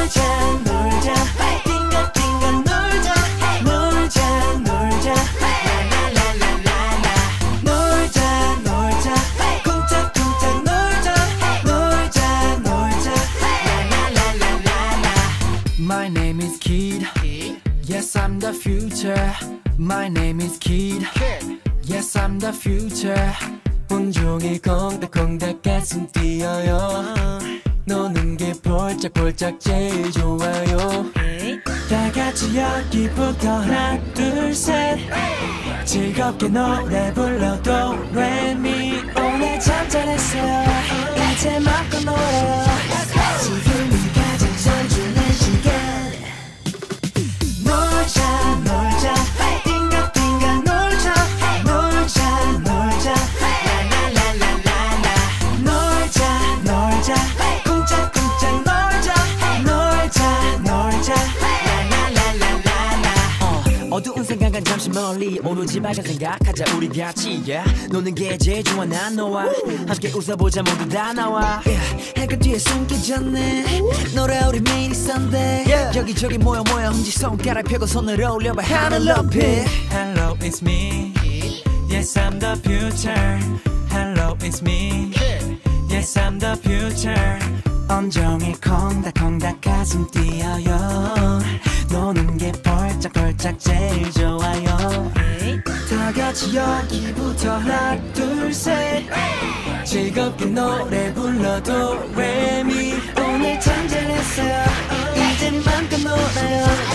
놀자 띵가띵가 놀자 놀자 놀자 라라라라라라 놀자 놀자 쿵짝쿵짝 놀자 놀자 놀자 라라라라라라 My name is Kid Yes I'm the future My name is Kid Yes I'm the future 온종일 콩닥콩닥 가슴 뛰어요 노는 게 폴짝폴짝 제일 좋아요 다 같이 여기부터 하나 둘 셋 즐겁게 노래 불러 도레미 오늘 참 잘했어요 이제 마음껏 놀아요 지금이 가장 소중한 시간 놀자 놀자 띵가띵가 놀자 놀자 놀자 라라라라라라 놀자 놀자 쿵짝쿵짝 놀자 놀자 놀자 라라라라라라 어두운 생각은 잠시 멀리 오로지 밝은 생각하자 우리 같이 노는 게 제일 좋아 난 너와 함께 웃어보자 모두 다 나와 해가 뒤에 숨겨졌네 노래 우리 매일 있었는데 여기저기 모여 훔치 손가락 펴고 손을 올려봐 하늘 높이 Hello it's me Yes I'm the future Hello it's me Yes I'm the future 온종일 콩닥콩닥 가슴 뛰어요 노는 게 펄짝펄짝 제일 좋아요 다 같이 여기부터 하나 둘 셋 즐겁게 노래 불러 도레미 오늘 참 잘했어요 이제 맘껏 놀아요